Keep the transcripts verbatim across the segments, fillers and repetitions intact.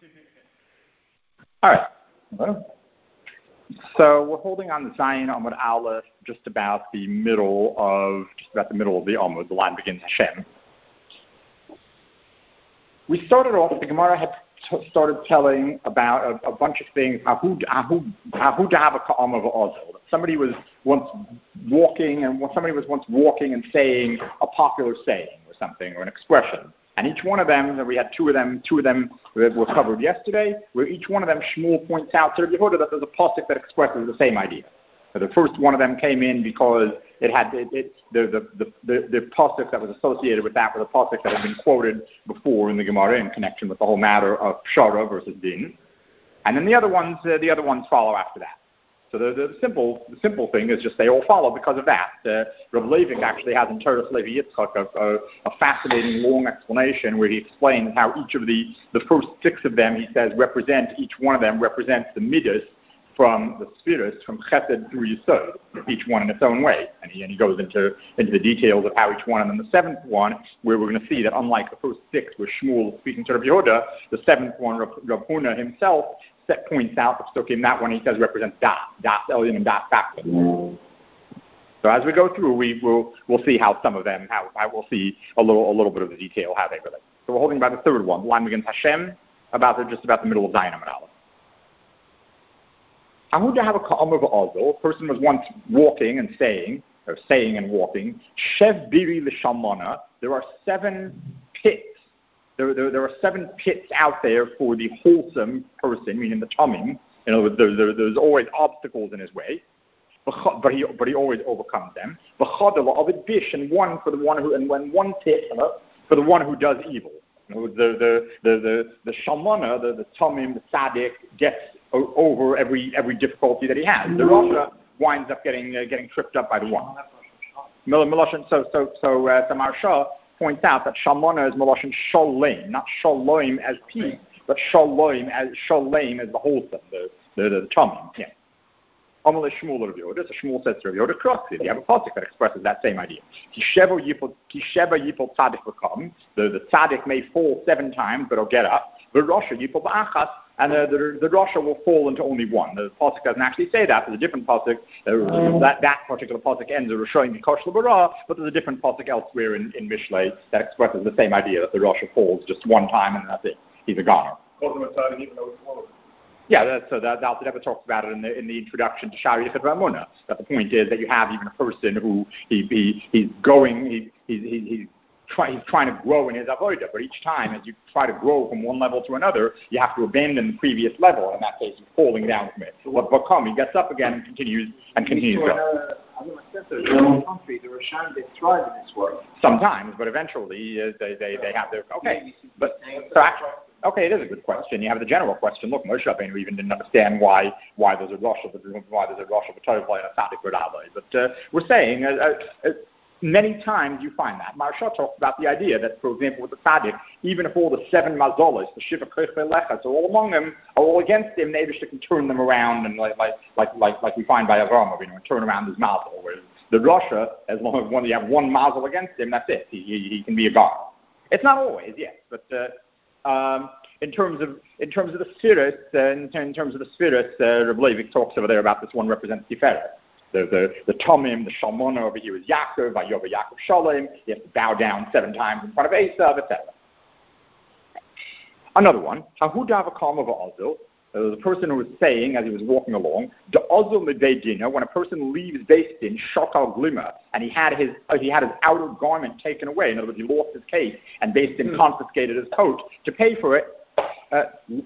All right. Well, so we're holding on the Zayin Amud Aleph just about the middle of just about the middle of the Amud. The line begins Hashem. We started off. The Gemara had t- started telling about a, a bunch of things. Somebody was once walking, and somebody was once walking and saying a popular saying or something or an expression. And each one of them, we had two of them, two of them were covered yesterday, where each one of them, Shmuel points out to the Yehuda that there's a pasuk that expresses the same idea. So the first one of them came in because it had it, it, the, the, the, the, the pasuk that was associated with that was a pasuk that had been quoted before in the Gemara in connection with the whole matter of Shara versus Din. And then the other ones, uh, the other ones follow after that. So the, the simple the simple thing is just they all follow because of that. Uh, Rav Leivik actually has in Toras Levi Yitzchak a, a, a fascinating long explanation where he explains how each of the, the first six of them, he says, represent, each one of them represents the midas from the spheres, from Chesed through Yesod, each one in its own way. And he, and he goes into, into the details of how each one, and then the seventh one, where we're going to see that unlike the first six, where Shmuel is speaking to Rav Yehuda, the seventh one, Rav, Rav Huna himself, that points out the psukim, that one he says represents Das, Das Elyon and Das Tachton. So as we go through, we will we'll see how some of them, how, how we'll see a little a little bit of the detail how they relate. So we're holding about the third one, the line begins Hashem, about the, just about the middle of Zayin Amud Aleph. Ahuda have a ka'amar v'azol. A person was once walking and saying, or saying and walking. Shev biri l'shamana. There are seven pits. There, there, there are seven pits out there for the wholesome person, meaning the tamim. You know, there, there, there's always obstacles in his way, but he, but he always overcomes them. And one for the one who, and when one pit for the one who does evil. You know, the the the the the shamana, the the tamim, the tzaddik gets o- over every every difficulty that he has. The rasha winds up getting uh, getting tripped up by the one. So so so uh, the Maharsha points out that Shalmona is Meloshin Shalom, not Shalom as peace, but Shalom as Shalom as the wholesome, the the the, the Tamim. Yeah. Amalei Shmuel Rav Yehuda. So Shmuel says to Rav Yehuda, correctly. You have a pasuk that expresses that same idea. Kisheva yipol yipol tzaddik v'kam. The the tzaddik may fall seven times, but he'll get up. The rasha yipol ba'achas. And the, the, the Rasha will fall into only one. The pasuk doesn't actually say that. There's a different pasuk. Uh, that, that particular pasuk ends with showing the Kosh L'Bara, but there's a different pasuk elsewhere in, in Mishlei that expresses the same idea, that the Rasha falls just one time and that's it. He's a goner. Yeah, that's, so that, the Alter Rebbe talks about it in the, in the introduction to Shari Yichud Ramuna. That the point is that you have even a person who he, he he's going, he, he, he, he's Try, he's trying to grow in his avodah, but each time as you try to grow from one level to another, you have to abandon the previous level, and in that case, he's falling down from it. But Bakam, he gets up again and continues and continues going. In country, the Rishon, they thrive in this world. Sometimes, but eventually uh, they, they, they have their, okay. But, so actually, okay, it is a good question. You have the general question. Look, Moshe Rabbeinu even didn't understand why why there's a rush of why there's a rush of a Tovlai and a Tzaddik Rabbi. But uh, we're saying, uh, uh, many times you find that. Maharsha talks about the idea that, for example, with the tzaddik, even if all the seven mazolos, the shiva koich so all among them are all against him, Nebuchadnezzar can turn them around and like like like like, like we find by Avraham, you know, and turn around his mazel. Whereas the Rasha, as long as one you have one mazel against him, that's it. He he, he can be a god. It's not always, yes, but uh, um, in terms of in terms of the spheres, uh, in, in terms of the spheres, uh, Rav Leivik talks over there about this one represents Tiferet. The the the Tomim, the Shalmona over here is Yaakov, Vayova Yaakov Shalom. You have to bow down seven times in front of Esav, et cetera. Another one, Hahudav Akam of Azil. The person who was saying as he was walking along, the Azil Medeidina, when a person leaves Beis Din, Shakal Glima, and he had his uh, he had his outer garment taken away. In other words, he lost his case, and Beis Din mm. confiscated his coat to pay for it. Uh,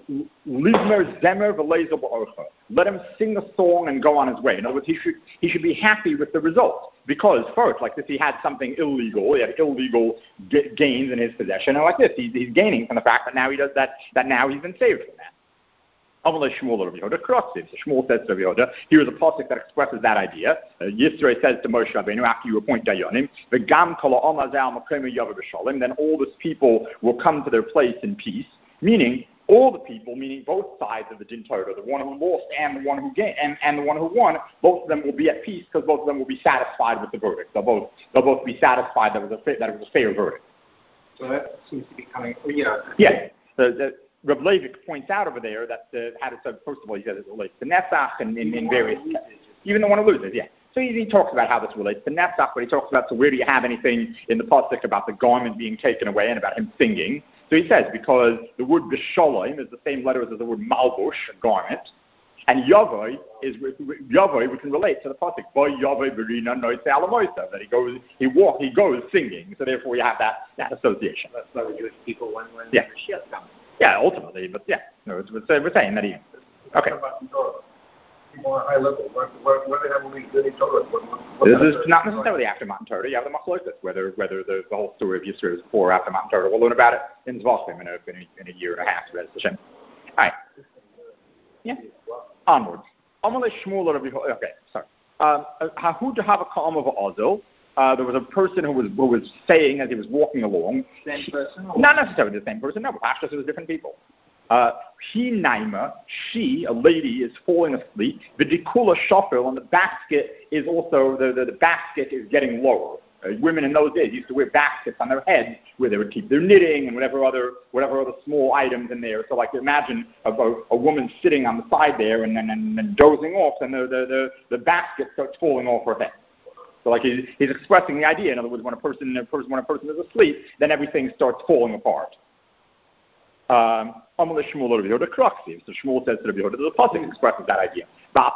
Let him sing a song and go on his way. In other words, he should he should be happy with the result. Because first, like this, he had something illegal. He had illegal g- gains in his possession. And like this, he's, he's gaining from the fact that now he does that. That now he's been saved from that. Shmuel says to Rav Yehuda, here is a pasuk that expresses that idea. Uh, Yisro says to Moshe Rabbeinu, after you appoint Dayanim, then all this people will come to their place in peace. Meaning, all the people, meaning both sides of the Din Torah, the one who lost and the one who gained, and, and the one who won, both of them will be at peace because both of them will be satisfied with the verdict. They'll both they'll both be satisfied that it was a that it was a fair verdict. So that seems to be coming. You know. Yeah. The, the, Reb Leivik points out over there that uh, how to say, first of all, he says it relates to Nesach and in, in various, even the one who loses, yeah. So he, he talks about how this relates to Nesach, but he talks about, so where do you have anything in the pasuk about the garment being taken away and about him singing? So he says, because the word B'shalim is the same letters as the word Malbush, a garment, and Yavoi is, Yavoi we can relate to the pasuk, Boy Yavoi Berina Noitze Alamoisa, that he goes, he walk, he goes singing, so therefore we have that, that association. That's why the Jewish people when, when yeah. the Mashiach comes. Yeah, ultimately, but yeah, no, it's, it's, we're saying that even. Okay. More high level. Where, where, where they have any good Torah? What, what this is not necessarily after Matan Torah. You have the Machlokas, whether whether the, the whole story of Yisrael is before or after Matan Torah. We'll learn about it in Zvachim in a, in a, in a year and a half. Rez Hashem. All right. Yeah. Onwards. Amalei Shmuel Rabbi. Okay, sorry. Hahu Dehava Ka'am of Ozil. Uh, there was a person who was who was saying as he was walking along. Same person? Not necessarily the same person. No, Pashtus it was different people. Uh, he naima, she, a lady, is falling asleep. The dikula shofel, and the basket is also, the, the, the basket is getting lower. Uh, women in those days used to wear baskets on their heads where they would keep their knitting and whatever other whatever other small items in there. So, like, imagine a, a, a woman sitting on the side there and then and, and dozing off, and the, the, the, the basket starts falling off her head. So, like, he's, he's expressing the idea. In other words, when a person, a person when a person is asleep, then everything starts falling apart. Um, Amalei Shmuel Rabbi Yehuda Kraksiv. So Shmuel says to Rabbi Yehuda, the pasuk expresses that idea.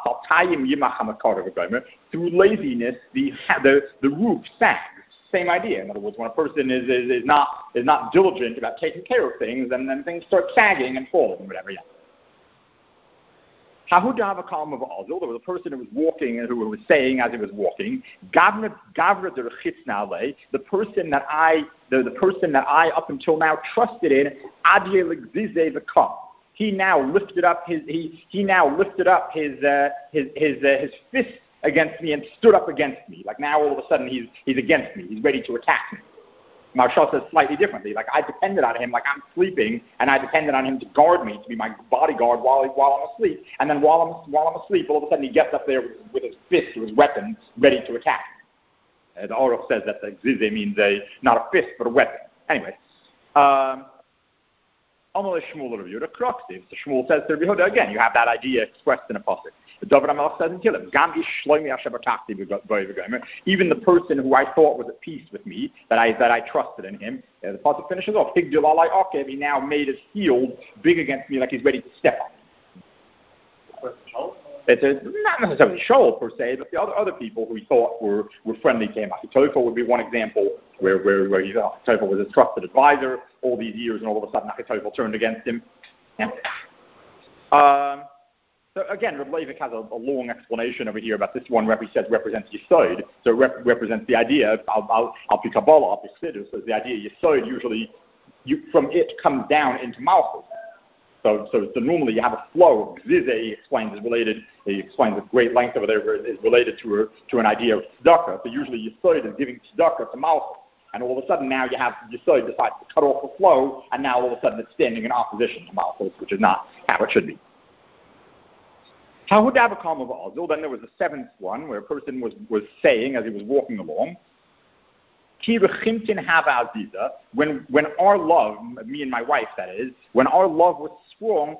Through laziness, the the the roof sags. Same idea. In other words, when a person is is, is not is not diligent about taking care of things, then then things start sagging and falling, whatever. Yeah. There was a person who was walking and who was saying as he was walking, Gavra Gavra the Rechitznale, the person that I the, the person that I up until now trusted in, Adye Legzize V'Kam. He now lifted up his he he now lifted up his uh, his his uh, his fist against me and stood up against me. Like now all of a sudden he's he's against me. He's ready to attack me. Marshall says slightly differently. Like I depended on him, like I'm sleeping, and I depended on him to guard me, to be my bodyguard while while I'm asleep. And then while I'm while I'm asleep, all of a sudden he gets up there with, with his fist, with his weapon, ready to attack me. Uh, the Aruch says that the Gzize means a not a fist but a weapon. Anyway, um, Amalei Shmuel Rabbi Yehuda Kraksiv. So Shmuel says to Rabbi Yehuda again. You have that idea expressed in a pasuk. David HaMelech says in Tehillim, even the person who I thought was at peace with me, that I that I trusted in him, uh, the pasuk finishes off. He now made his heel big against me, like he's ready to step on. It's a, not necessarily Shaul per se, but the other other people who he thought were, were friendly to him. Achitophel would be one example where where where he, Achitophel was his trusted advisor all these years, and all of a sudden Achitophel turned against him. Yeah. Um. So again, Reb Leivik has a, a long explanation over here about this one represents represents Yesod. So it rep- represents the idea of Al Pi Kabbalah, Al Pi Chassidus. So the idea Yesod usually you, from it comes down into Malchus. So, so so normally you have a flow. Gzize, he explains is related. He explains at great length over there is related to a, to an idea of tzedakah. So usually Yesod is giving tzedakah to Malchus. And all of a sudden now you have Yesod decides to cut off the flow, and now all of a sudden it's standing in opposition to Malchus, which is not how it should be. Then there was a seventh one where a person was, was saying as he was walking along, when when our love, me and my wife that is, when our love was strong,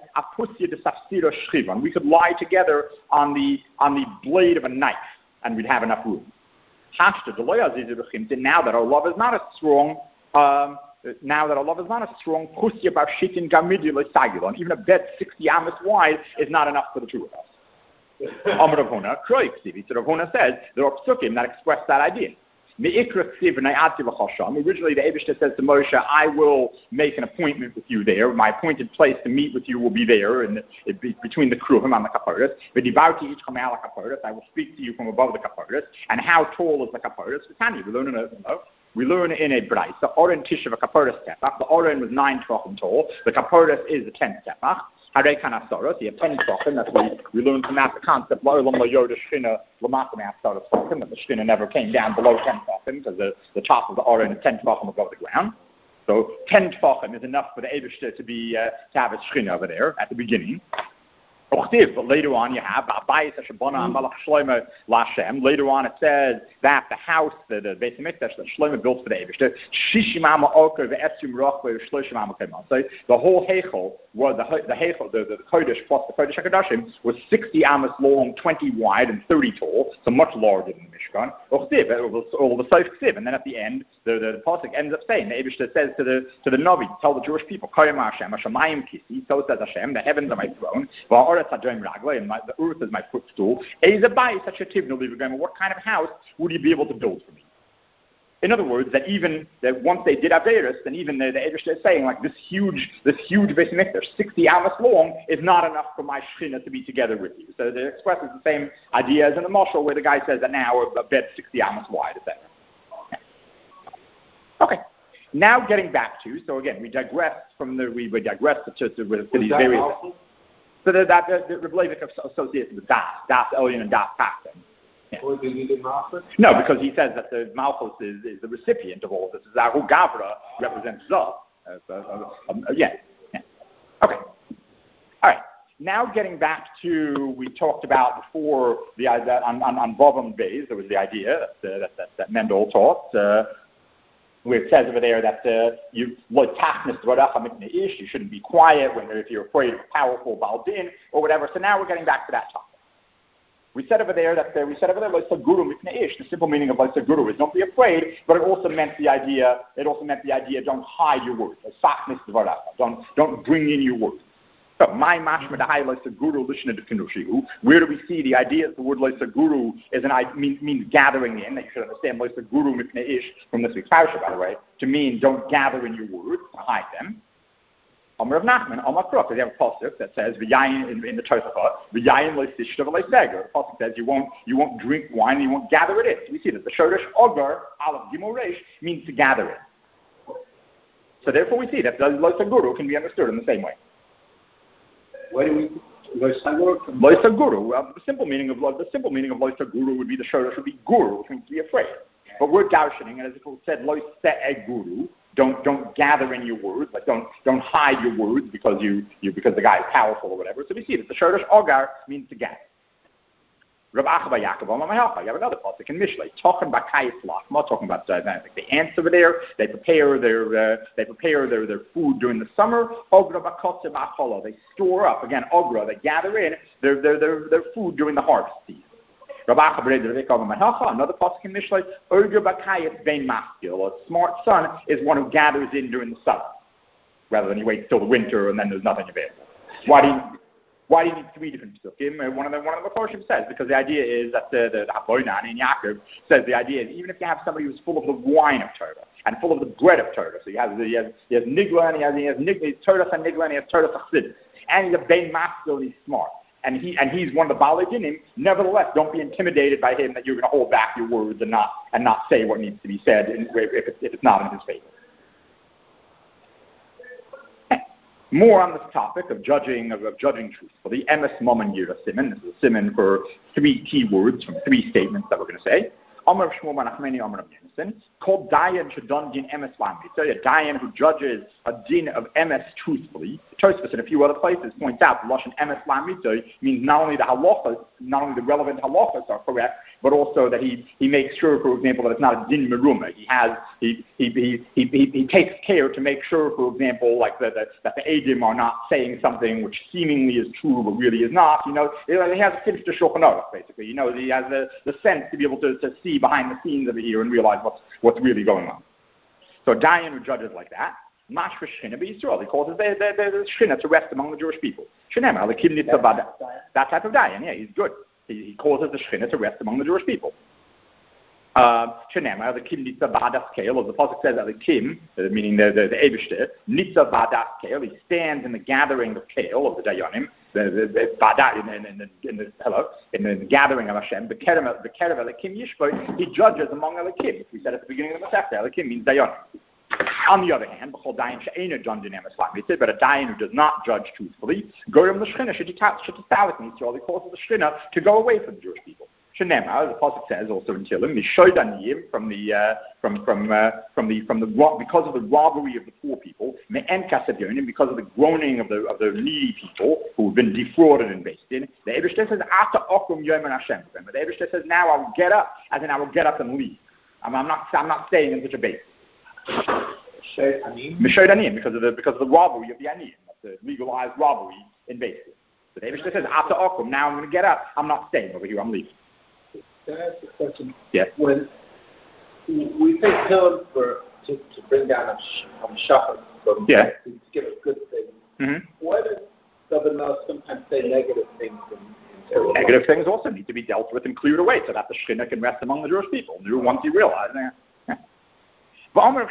we could lie together on the on the blade of a knife and we'd have enough room. Now that our love is not as strong, um, now that our love is not as strong, even a bed sixty amas wide is not enough for the two of us. Amar Rav Huna, Kroik, so Rav Huna says there are psukim that express that idea. Originally, the Eibishter says to Moshe, "I will make an appointment with you there. My appointed place to meet with you will be there, in the, be, between the Kruvim and the Kaparis. I will speak to you from above the Kaparis. And how tall is the Kaparis? We learn in a, you know, we learn in a Brais. The Oren Tishav Kaparis tefach. The Oren was nine tefachim tall. The Kaparis is the tenth tefach. Harei Kanasaros, you have ten tefachim. That's why we learn from that the concept that the Shechina never came down below ten tefachim because the, the top of the Oren is ten tefachim above the ground. So ten tefachim is enough for the Eibishter to be uh, to have a Shechina over there at the beginning. But later on you have mm-hmm. Later on it says that the house, the, the Beis Hamikdash that Shlomo built for the Eibishter, so the whole Heichel was the the Heichel, the, the Kodesh plus the Kodesh HaKadoshim was sixty amos long, twenty wide, and thirty tall, so much larger than the Mishkan. All the Sof Ksiv, and then at the end, the the, the pasuk ends up saying the Eibishter says to the to the Navi, tell the Jewish people, Koyam Hashem, Hashemayim Kisi, so says Hashem, the heavens are my throne, and my, the earth is my footstool. What kind of house would you be able to build for me? In other words, that even that once they did Averis, then even the, the Eibishter is saying like this huge, this huge Beis Hamikdash, sixty amos long, is not enough for my Shechina to be together with you. So it expresses the same idea as in the Mashal, where the guy says that now a bed sixty amos wide, et cetera. Okay. Now getting back to, so again, we digress from the, we, we digress to, to, to, to these various. Awful? So that that the, the Rebbe Leivik associates with Das, Das Elyon and Das Tachton. Yeah. Or did he need Malchus? No, because he says that the Malchus is, is the recipient of all this. Zahu Gavra represents Zah. Uh, uh, uh, um, uh, yeah. yeah. Okay. All right. Now getting back to, we talked about before the idea on on, on Vavam Beis, there was the idea that uh, that, that, that Mendel taught. Uh, where it says over there that uh, you you shouldn't be quiet when if you're afraid of a powerful Baldin or whatever. So now we're getting back to that topic. We said over there that uh, we said over there the simple meaning of guru is don't be afraid, but it also meant the idea. It also meant the idea don't hide your words. Don't don't bring in your words. So my mashma the guru lishna de kinushihu. Where do we see the idea that the word loisa guru is an means means gathering in? That you should understand loisa guru mipnei ish from this week's parasha, by the way, to mean don't gather in your words, to hide them. Amar of Nachman, Amar Kruk, they have a pasuk that says v'yayin in, in the Tosafot, v'yayin loisishta v'loiseger. The pasuk says you won't you won't drink wine, you won't gather it in. So we see that the shoresh ogar aleph gimel reish means to gather it. So therefore we see that the loisa guru can be understood in the same way. Why do we Loisa guru? Well, the simple meaning of the simple meaning of Loisa guru would be the shoresh would be guru, which means to be afraid. But we're darshaning, and as it said, Loisa guru. Don't don't gather in your words, like don't don't hide your words because you, you because the guy is powerful or whatever. So we see that the shoresh ogar means to gather. Rav Achba Yaakov Amar Mahalcha. You have another pasuk in Mishlei. Talking about kayis lach. I'm not talking about uh, like the ants over there. They prepare their uh, they prepare their, their food during the summer. Ogra bakotze ba'cholo. They store up again. Ogra. They gather in their their their, their food during the harvest season. Rav Achba Yaakov Amar Mahalcha. Another pasuk in Mishlei. Ogra bakayis bein maskil. A smart son is one who gathers in during the summer, rather than he waits till the winter and then there's nothing available. Why do you Why do you need three different psukim? One of the one of the Mephoshim says because the idea is that the the Aboinan in Yaakov says the idea is even if you have somebody who's full of the wine of Torah and full of the bread of Torah, so he has he has he has nigla and he has he has nigla, Torah and nigla and he has Torah chassidus, and he's a bein maskil and he's smart, and he and he's one of the balei dinim. Nevertheless, don't be intimidated by him that you're going to hold back your words and not and not say what needs to be said in, if it's, if it's not in his favor. More on this topic of judging of, of judging truthfully. Emes Mammon Yira Siman. This is a siman for three key words from three statements that we're going to say. Amar Shmuel Manachmeni Amar Yemison. Called Dayan Shadon Din Emes Lamri. So a Dayan who judges a din of Emes truthfully. Tosfos in a few other places points out the lashon Emes Lamri means not only the halachas, not only the relevant halachas are correct, but also that he, he makes sure, for example, that it's not a din meruma. He has he he, he he he he takes care to make sure, for example, like the, the, that the edim are not saying something which seemingly is true but really is not. You know, he has a finished Shulchan Aruch, basically. You know, he has the, the sense to be able to, to see behind the scenes over here and realize what's what's really going on. So Dayan who judges like that. Mash for Shechina B'Yisrael. He causes the, the, the Shechina to rest among the Jewish people. Shenema, the Kimnitza Bada. That type of Dayan, yeah, he's good. He, he causes the Shechina to rest among the Jewish people. Shenema, the Kimnitza Badas Kale, as the Pasuk says, the Kim, meaning the the, the Eibishter, Nitza Badas Kale, he stands in the gathering of Kale, of the Dayanim, the, the, the Bada, in, in, in, the, in the, hello, in the gathering of Hashem, the Kerev Elikim Yishbo, he judges among Elikim. We said at the beginning of the Masechta, Elikim means Dayanim. On the other hand, but a dayan who does not judge truthfully, Gorim the Shechina, he causes the Shechina to go away from the Jewish people. Shenema, the pasuk says also in Tehillim, Mishodaniyim from the uh, from from uh, from the from the because of the robbery of the poor people, Me'en Kasavyonim, because of the groaning of the of the needy people who have been defrauded and based in. The Eibishter says, Ata Okum Yomen Hashem. But the Eibishter says, now I will get up, as in I will get up and leave. I'm, I'm not I'm not staying in such a base. Mishodaniyim, because of the because of the robbery of the Aniyim, the legalized robbery in base. The Eibishter says, Ata Okum. Now I'm going to get up. I'm not staying over here. I'm leaving. Can I ask a question? Yeah. When we take Tehillim for to, to bring down a, a shachar from yeah. to, to get a good thing, mm-hmm. why does David Melech sometimes say negative things in, in Tehillim? Negative things also need to be dealt with and cleared away so that the Shekhinah can rest among the Jewish people. Once you realize that. A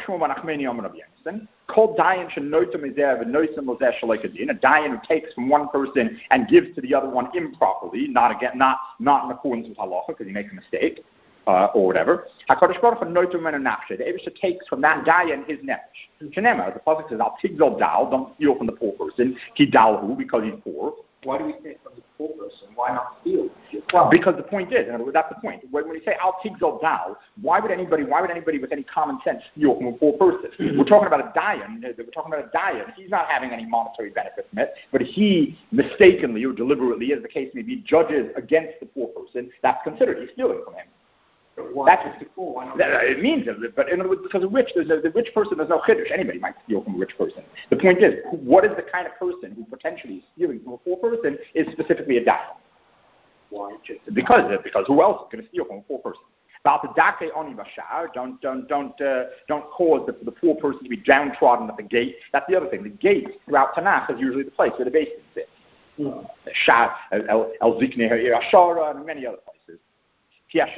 dayan who takes from one person and gives to the other one improperly, not again, not not in accordance with halacha because he makes a mistake uh, or whatever. HaKadosh Baruch Hu notum menu nafshe. The Eibishter takes from that dayan his nefesh. Shenema, the pasuk says, "Al tigzol dal." Don't steal from the poor person. Ki dalhu, because he's poor. Why do we say from the poor person? Why not steal? Well, because the point is, and that's the point. When, when we say al tigzol dal, why would anybody, why would anybody with any common sense steal from a poor person? We're talking about a dayan. We're talking about a dayan. He's not having any monetary benefit from it, but he mistakenly or deliberately, as the case may be, judges against the poor person. That's considered he's stealing from him. That's that, it means it, but in other words, because a rich, there's a, the rich person, there's no chiddush. Anybody might steal from a rich person. The point is, what is the kind of person who potentially is stealing from a poor person is specifically a dayan. Why? Because because who else is going to steal from a poor person? About the dake oni bashar, don't don't don't uh, don't cause the, the poor person to be downtrodden at the gate. That's the other thing. The gate throughout Tanakh is usually the place where the basin sits. Mm. Shah, El El Ziknei Ashara, and many other places. Because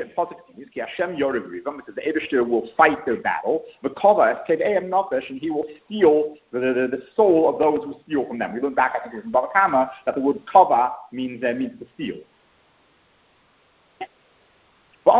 the Eibishter will fight their battle, and he will steal the, the, the soul of those who steal from them. We learned back, I think it was in Bava Kama, that the word kava means uh, means to steal. A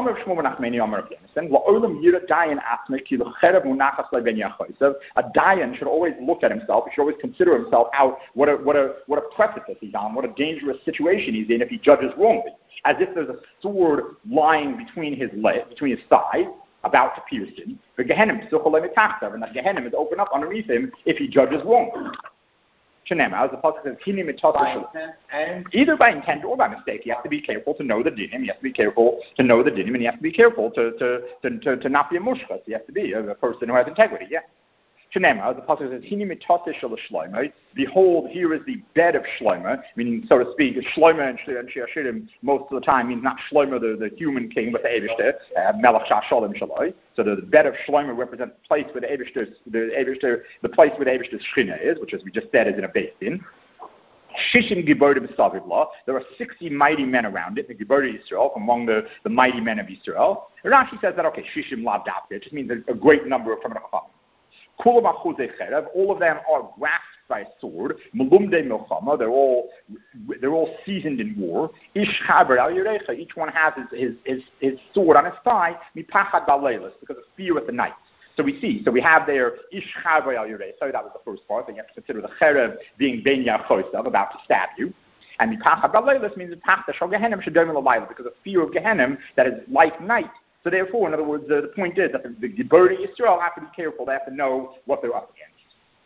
dayan should always look at himself. He should always consider himself out what a what a what a precipice he's on, what a dangerous situation he's in if he judges wrongly. As if there's a sword lying between his leg, between his thighs, about to pierce him. The Gehenim, and that Gehenim is open up underneath him if he judges wrongly. As the pasuk says, and either by intent or by mistake, he has to be careful to know the dinim. He has to be careful to know the dinim, and he has to be careful to to to, to, to not be a mushkas. He has to be a, a person who has integrity. Yeah. As the pasuk says, behold, here is the bed of Shlomo, meaning, so to speak, Shlomo and Shiashirim most of the time means not Shlomo, the, the human king, but the Eibishter, uh, Melech Shalom Shaloi. So the, the bed of Shlomo represents the place where the Eibishter, the Eibishter, the place where the Eibishter's Shechina is, which, as we just said, is in a basin. Shishim Giborim Savivla. There are sixty mighty men around it, the Giborim Yisrael, among the, the mighty men of Yisrael. Rashi says that, okay, Shishim Lav Dapke, it just means a, a great number from the Chacham. All of them are grasped by a sword. They're all they're all seasoned in war. Each one has his, his, his, his sword on his thigh because of fear at the night. So we see, so we have there Ish Chaber al Yirei. So that was the first part. Then you have to consider the cherev being ben yachosav, about to stab you. And Mipachad Baleilis means because of fear of Gehenim that is like night. So therefore, in other words, uh, the point is that the, the Gibeuri Yisrael have to be careful. They have to know what they're up against.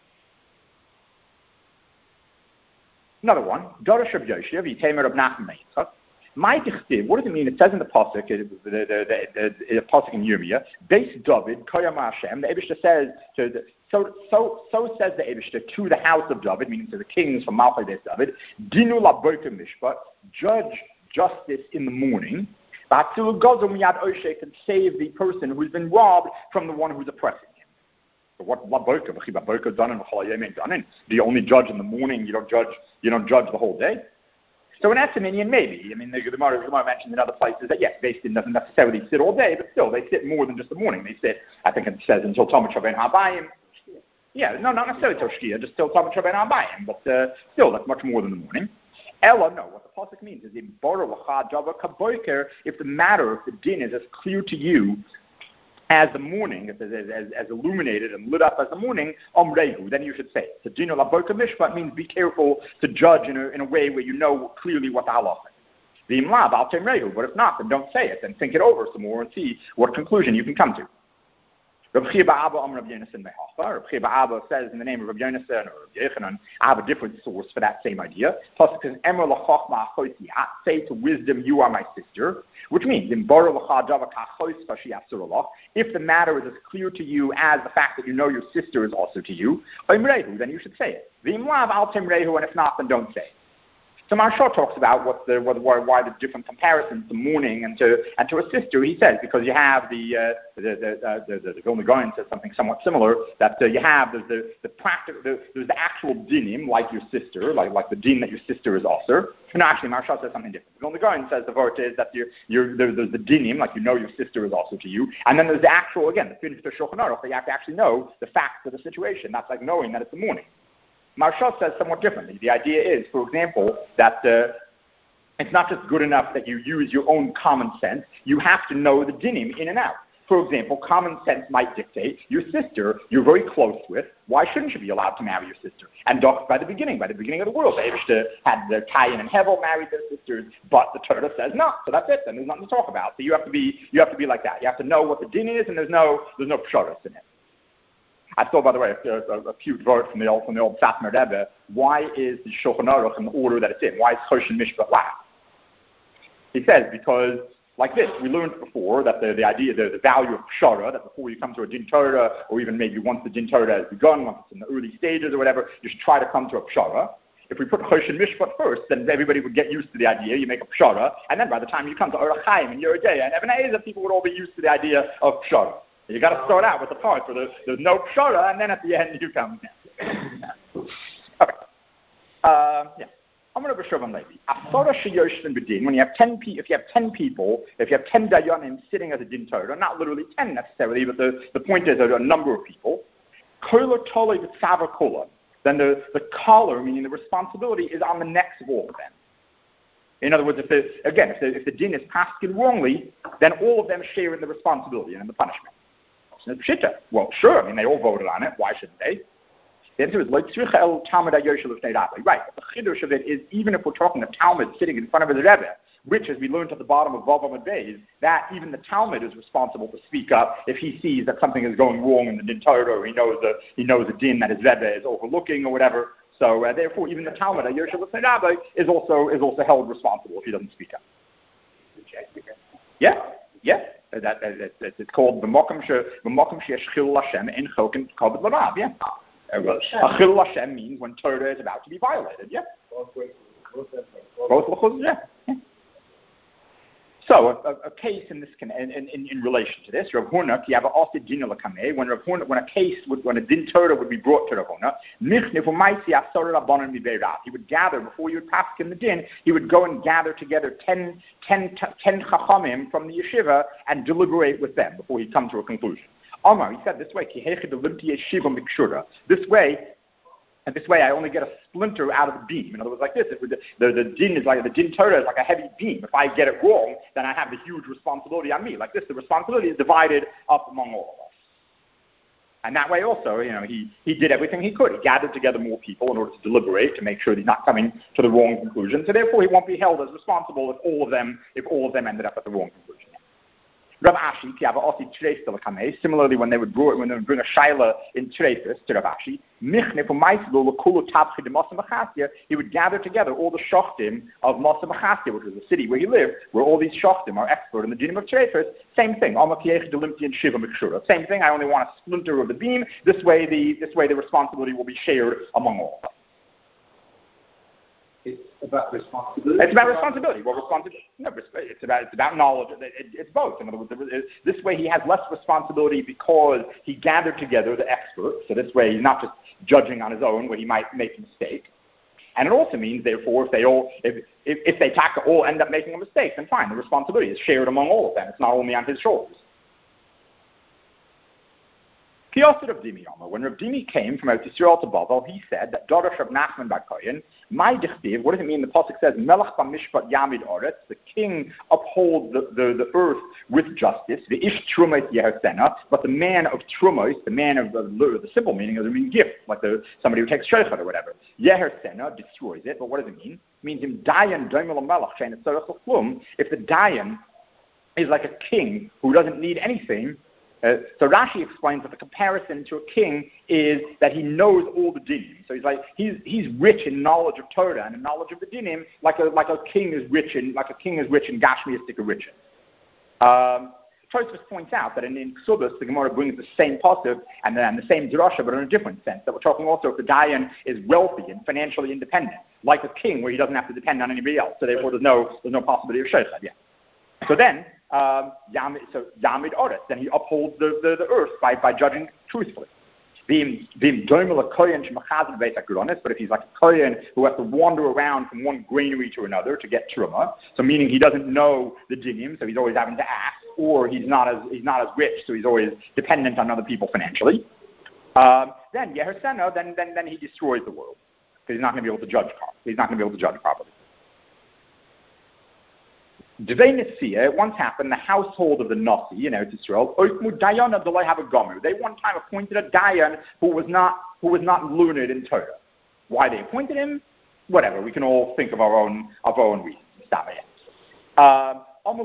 Another one, Darash Rav Yoshev, Yitamer Rav Nachman Yitzchak. My dichtiv, what does it mean? It says in the pasuk, the the the, the, the pasuk in Yirmiyah, Beis David, Koyam Hashem. The Eibishter says to the, so so so says the Eibishter to the house of David, meaning to the kings from Malchai Beis David. Dinu laboka mishpat, judge justice in the morning. Can save the person who's been robbed from the one who's oppressing him. So what what done done? Do you only judge in the morning? You don't judge. You don't judge the whole day. So in Essaminian, maybe. I mean, the Gemara mentioned in other places that yes, Beis Din doesn't necessarily sit all day, but still they sit more than just the morning. They sit. I think it says until Talmud Shaven Habayim. Yeah, no, not necessarily till Shkia, just till Talmud Shaven Habayim, but uh, still that's much more than the morning. Ella, no, what the pasuk means is if the matter, if the din is as clear to you as the morning, as, as, as illuminated and lit up as the morning, omregu, then you should say it. So dino la boka mishpat means be careful to judge in a, in a way where you know clearly what the halacha is. V'im lav al temrehu. But if not, then don't say it. Then think it over some more and see what conclusion you can come to. Rav Chia Ba'aba Amar Rav Yonasan Mehacha. Rav Chia Ba'aba says in the name of Rav Yonasan or Rav Yechanan, I have a different source for that same idea. Pasuk says, Emer l'chochma achoisi at, say to wisdom, you are my sister. Which means, in bara l'cha dava k'achois kashi asur Allah, if the matter is as clear to you as the fact that you know your sister is also to you, oimrehu, then you should say it. V'im lav al temrehu, and if not, then don't say it. So Maharsha talks about what the what, why, why the different comparisons to mourning and to and to a sister. He says because you have the uh, the the uh, the, the, the Vilna Gaon says something somewhat similar, that uh, you have there's the the practical the, there's the actual dinim like your sister, like like the din that your sister is also. No, actually Maharsha says something different. The Vilna Gaon says the vort is that you're, you're there, there's the dinim, like you know your sister is also to you, and then there's the actual again the fin of the Shulchan Aruch that you have to actually know the facts of the situation. That's like knowing that it's the mourning. Maharsha says somewhat differently. The idea is, for example, that uh, it's not just good enough that you use your own common sense. You have to know the dinim in and out. For example, common sense might dictate your sister you're very close with. Why shouldn't you be allowed to marry your sister? And Doch, by the beginning, by the beginning of the world, they had the Cain and Hevel married their sisters, but the Torah says no. So that's it. Then there's nothing to talk about. So you have to be you have to be like that. You have to know what the din is, and there's no there's no psharas in it. I saw, by the way, a, a, a cute word from the old from the old Satmar Rebbe. Why is the Shulchan Aruch in the order that it's in? Why is Choshen Mishpat last? He says because, like this, we learned before that the, the idea, the, the value of pshara, that before you come to a din Torah, or even maybe once the din Torah has begun, once it's in the early stages or whatever, you should try to come to a pshara. If we put Choshen Mishpat first, then everybody would get used to the idea. You make a pshara, and then by the time you come to Orach Chaim and Yoreh Deah and Even HaEzer, people would all be used to the idea of pshara. You got to start out with the part where there's, there's no pshara, and then at the end you come. Okay. Uh, yeah. I'm going to be sure on Levi. When you have ten people, if you have ten people, if you have ten dayanim sitting as a din Torah, not literally ten necessarily, but the, the point is there are a number of people. Then the, the collar, meaning the responsibility, is on the necks of all of them. In other words, if the, again, if the, if the din is passed wrongly, then all of them share in the responsibility and in the punishment. Well, sure, I mean, they all voted on it. Why shouldn't they? The answer is, right, the chiddush of it is, even if we're talking a Talmud sitting in front of his Rebbe, which, as we learned at the bottom of Vav Amud Beis, that even the Talmud is responsible to speak up if he sees that something is going wrong in the din Torah, or he knows the he knows a din that his Rebbe is overlooking or whatever. So uh, therefore, even the Talmud, Yerusha L'Fnei Rabbi, is also is also held responsible if he doesn't speak up. Yeah, yeah. That, that, that, that it's called B'Mokum She'Chil Hashem in Chokin Kabed L'Rav. Yeah. Achil Hashem means when Torah is about to be violated. Yeah. Both lachos. Yeah. yeah. So a, a, a case in this in, in, in relation to this, Rav Huna, you have a offered din l'kameh. When Rav Huna, when a case would, when a din Torah would be brought to Rav Huna, he would gather before he would pass in the din. He would go and gather together ten, ten, ten chachamim from the yeshiva and deliberate with them before he come to a conclusion. Omar, he said this way, this way. And this way, I only get a splinter out of the beam. In other words, like this: if the, the, the din is like the din Torah is like a heavy beam. If I get it wrong, then I have the huge responsibility on me. Like this, the responsibility is divided up among all of us. And that way, also, you know, he he did everything he could. He gathered together more people in order to deliberate to make sure he's not coming to the wrong conclusion. So therefore, he won't be held as responsible if all of them if all of them ended up at the wrong conclusion. Rav Ashi, similarly, when they would bring, when they would bring a shaila in Treifus to Rav Ashi, he would gather together all the shochtim of Masa Machasya, which was the city where he lived, where all these shochtim are expert in the dinim of Treifus. Same thing. Same thing. I only want a splinter of the beam. This way, the this way the responsibility will be shared among all of us. It's about responsibility. It's about responsibility. Well, responsibility. No, it's about it's about knowledge. It, it, it's both. In other words, this way he has less responsibility because he gathered together the experts. So this way he's not just judging on his own where he might make a mistake. And it also means, therefore, if they all if if, if they taka all end up making a mistake, then fine. The responsibility is shared among all of them. It's not only on his shoulders. Kiyosed of Dimi Yomer. When Rav Dimi came from Eretz Yisrael to Bavel, he said that Dorosh Rav Nachman bar Kohen, my dichtiv, what does it mean? The pasuk says, Melech b'mishpat yamid oretz, the king upholds the, the, the earth with justice, the ish trumos yehersena, but the man of trumos, the man of the, the simple meaning of the mean gift, like the somebody who takes sheikhot or whatever, yehersena destroys it, but what does it mean? It means him dayan doimel melech shein etzorech l'klum. If the dayan is like a king who doesn't need anything. Uh, so Rashi explains that the comparison to a king is that he knows all the dinim. So he's like he's he's rich in knowledge of Torah and in knowledge of the dinim, like a like a king is rich in like a king is rich in Gashmiistic riches. Um, Tosfos points out that in, in Ksubos, the Gemara brings the same pasuk and then the same drasha, but in a different sense. That we're talking also if the dayan is wealthy and financially independent, like a king, where he doesn't have to depend on anybody else. So therefore, there's no there's no possibility of sheikhad. Yeah. So then. Um, Yamid, so Yamid Oretz, then he upholds the, the, the earth by, by judging truthfully. But if he's like a kohen who has to wander around from one granary to another to get truma, so meaning he doesn't know the dinim, so he's always having to ask, or he's not as he's not as rich, so he's always dependent on other people financially. Um, then Yeherseno, then then then he destroys the world because he's not going to be able to judge properly. He's not going to be able to judge properly. Devei Nesiya, it once happened, the household of the Nasi, you know, it's Israel, they one time appointed a Dayan who was not who was not learned in Torah. Why they appointed him? Whatever, we can all think of our own of our own reasons. So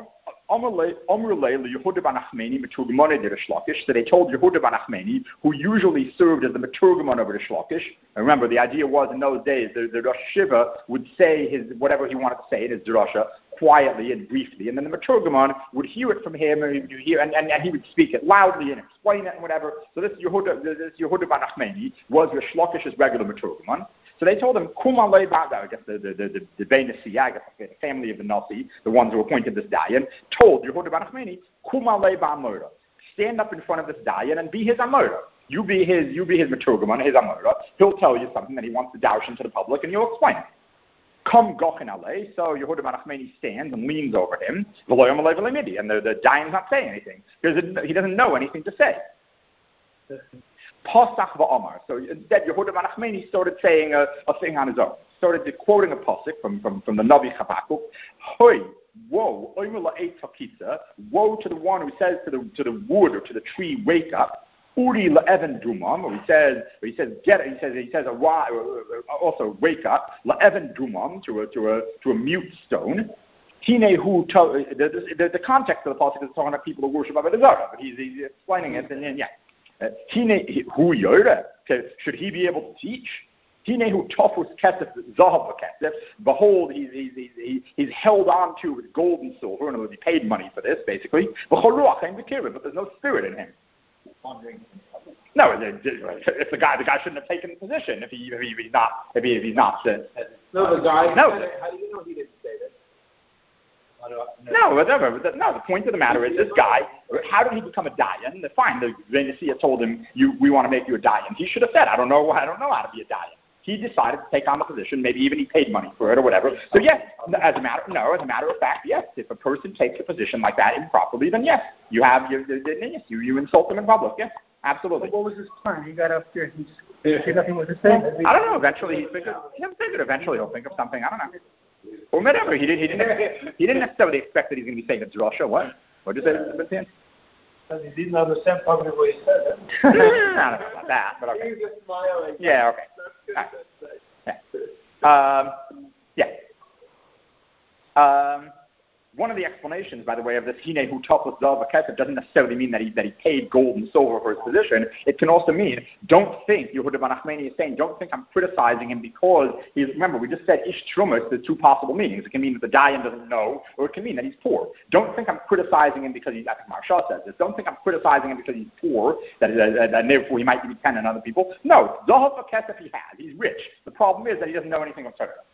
they told Yehuda ben Achmeni, who usually served as the Maturgamon over the Shlokish. And remember, the idea was in those days, the, the Rosh Shiva would say his whatever he wanted to say in his drasha quietly and briefly, and then the Maturgamon would hear it from him, and, hear, and, and, and he would speak it loudly and explain it and whatever. So this Yehuda, this Yehuda ben Achmeni was Rosh Shlokish's regular Maturgamon. So they told him, Kuma le I guess the the the the Bnei Nesiya, the family of the Nasi, the ones who appointed this Dayan, told Yehuda ben Achmeni, Kuma le ba'amora, stand up in front of this Dayan and be his Amora. You be his, you be his Maturgamon, his Amora. He'll tell you something that he wants to douche into the public, and you'll explain it. Come Gochin alei. So Yehuda ben Achmeni stands and leans over him, and the the Dayan's not saying anything because he doesn't know anything to say. Pasach va'amar. So instead, Yehuda ben Achmeni started saying a, a thing on his own. Started quoting a pasuk from, from, from the Navi Habakkuk. Hoi, woe, woe to the one who says to the to the wood or to the tree, wake up. Uri la'evan dumam, or he says, or he says, get it. He says, he says, also wake up. La'evan dumam, to a to a to a mute stone. Hine hu. The, the, the context of the pasuk is talking about people who worship Avodah Zarah, but he's, he's explaining it, and then yeah. Who Yoda? Should he be able to teach? Hinehu tofus kesef zahav kesef. Behold, he's he's he's he's held on to with gold and silver, and he paid money for this, basically. But there's no spirit in him. No, if the guy the guy shouldn't have taken the position if he if, he, if he's not if, he, if he's not. Uh, no, the guy. No. How do you know he didn't say this? No, whatever. No, the point of the matter is this guy, how did he become a dayan? Fine, the Nesiya told him, "You, we want to make you a dayan." He should have said, "I don't know, I don't know how to be a dayan." He decided to take on the position. Maybe even he paid money for it or whatever. So yes, as a matter, no, as a matter of fact, yes. If a person takes a position like that improperly, then yes, you have you you you insult them in public. Yes, absolutely. But what was his plan? He got up there and he just did nothing with his thing. I don't know. Eventually, he figured. He figured. Eventually, he'll think of something. I don't know. Or whatever. He didn't. He didn't. He didn't necessarily expect that he's going to be saying a drasha. What? What did you say? Because he didn't understand probably what he said. I don't know about that, but okay. He was just smiling. Yeah. Okay. Right. Yeah. Um, yeah. Um, one of the explanations, by the way, of this Hine hu tofus zahav kesef doesn't necessarily mean that he that he paid gold and silver for his position. It can also mean, don't think, Yehuda ben Achmeni is saying, don't think I'm criticizing him because he's, remember, we just said ish trumas, there's two possible meanings. It can mean that the dayan doesn't know, or it can mean that he's poor. Don't think I'm criticizing him because he's, I think Maharsha says this, don't think I'm criticizing him because he's poor, that, that, that therefore he might be dependent on other people. No, zahav kesef he has, he's rich. The problem is that he doesn't know anything of Torah.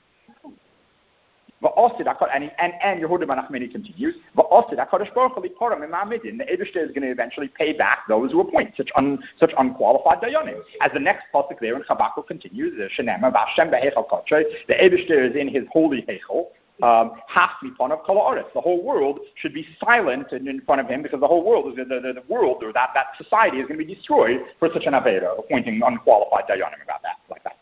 And, and, and Yehuda ben Achmeni continues, the Eibishter is going to eventually pay back those who appoint such un, such unqualified dayanim. As the next pasuk there in Habakkuk continues, the Shenema, the Eibishter is in his holy heichel, Um, the whole world should be silent in, in front of him because the whole world, is the, the, the world or that, that society is going to be destroyed for such an avera, appointing unqualified dayanim about that, like that.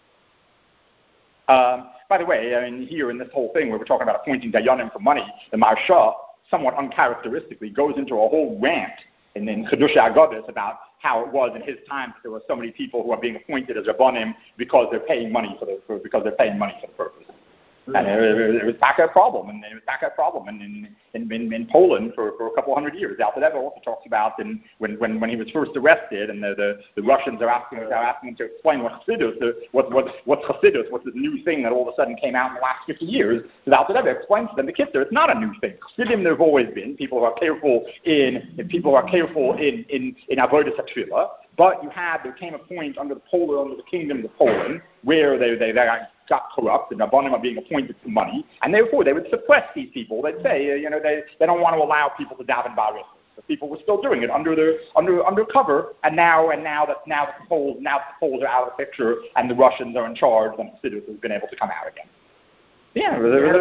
Um, by the way, I mean, here in this whole thing where we're talking about appointing dayanim for money, the Maharsha, somewhat uncharacteristically, goes into a whole rant in, in Chedusha Agadas about how it was in his time that there were so many people who are being appointed as rabbanim because they're paying money for the for, because they're paying money for the purpose. And it, it was back a problem, and it was back a problem in in, in, in Poland for, for a couple hundred years. Alfred also talks about in, when, when, when he was first arrested, and the, the, the Russians are asking are asking him to explain what Chassidus, what what what's Chassidus, what's this new thing that all of a sudden came out in the last fifty years. So Alfred explains to them, the Kitzur, it's not a new thing. Chassidim there have always been people who are careful in, in people who are careful in in in avodas hatfilah. But you had there came a point under the Poland under the kingdom of Poland where they they, they got corrupt, and Rabbanim are being appointed for money, and therefore they would suppress these people. They'd say, uh, you know, they, they don't want to allow people to daven barichos. The people were still doing it under the under under cover, and now and now that now that the Poles now that the Poles are out of the picture, and the Russians are in charge, then Chassidus has been able to come out again. Yeah,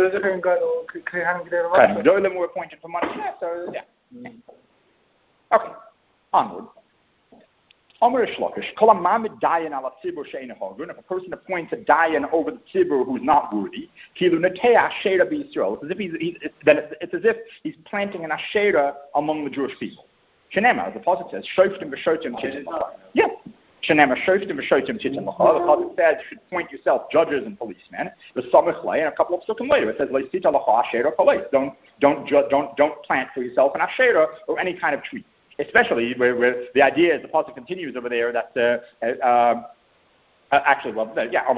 Dolim were appointed for money. Yeah, so yeah. yeah. Okay, onward. If a person appoints a dayan over the tzibur who's not worthy, it's as if he's, he's then it's, it's as if he's planting an ashera among the Jewish people. Shenema, the pasuk says, "Shoftim v'shotim chitim." Yeah, Shenema, Shoftim v'shotim chitim. The pasuk says you should appoint yourself judges and policemen. The samich lay, and a couple of psukim later it says, "Leisita lacha ashera palei." Don't don't don't don't plant for yourself an ashera or any kind of tree. Especially where, where the idea is, the pasuk continues over there, that uh, uh, uh, actually, well, uh, yeah,